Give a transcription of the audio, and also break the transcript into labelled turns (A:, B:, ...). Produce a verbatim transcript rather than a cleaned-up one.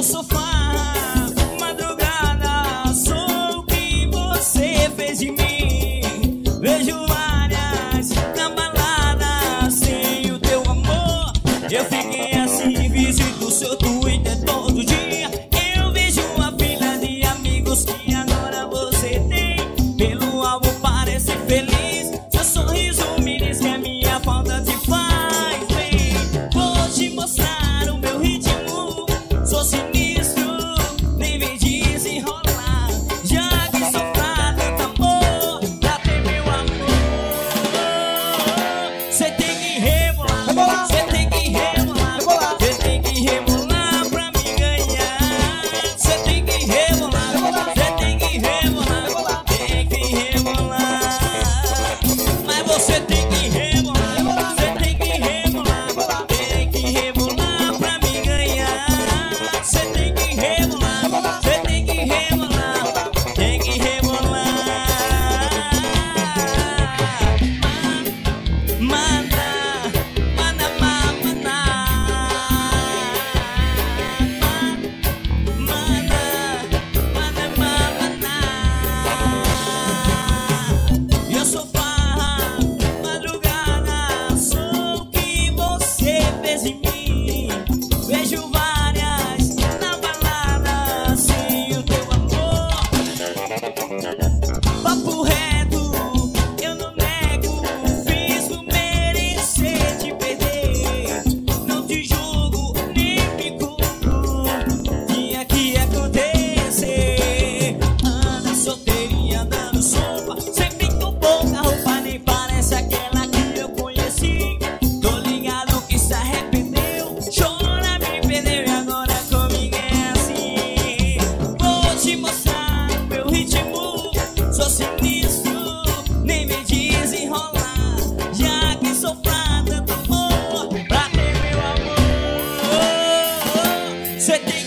A: sofá, madrugada, sou o que você fez de mim. Vejo várias na balada sem o teu amor. Eu fiquei assim, visito seu Twitter todo dia. Eu vejo uma fila de amigos que agora você tem. Pelo álbum parece feliz, seu sorriso me diz que a minha falta te faz bem. Vou te mostrar o meu ritmo, sou sinistro, nem vem desenrolar. Já que sofrer tanto amor, pra ter meu amor, cê tem que rebolar, cê tem que rebolar, cê tem que rebolar pra me ganhar. Cê tem que rebolar, cê tem que rebolar, tem que rebolar. Mas você tem que rebolar, cê tem que rebolar, tem que rebolar pra me ganhar. Cê tem que rebolar, cê tem que rebolar, tem que rebolar. Manda, manda, manda, manda, manda, manda. Eu sou farra, madrugada, sou o que você fez em mim. Vejo várias na balada sem o teu amor. Papo reto, eu não nego, fiz por merecer te perder. Não te julgo, nem me culpo, tinha que acontecer. Anda solteirinha, dando sopa, sempre com pouca roupa, nem parece aquela que eu conheci. Tô ligado que se arrependeu, chora, me perdeu e agora comigo é assim. Vou te mostrar o meu ritmo, sou sinistro, nem me desenrolar. Já que sofrer tanto amor, pra ter meu amor, cê tem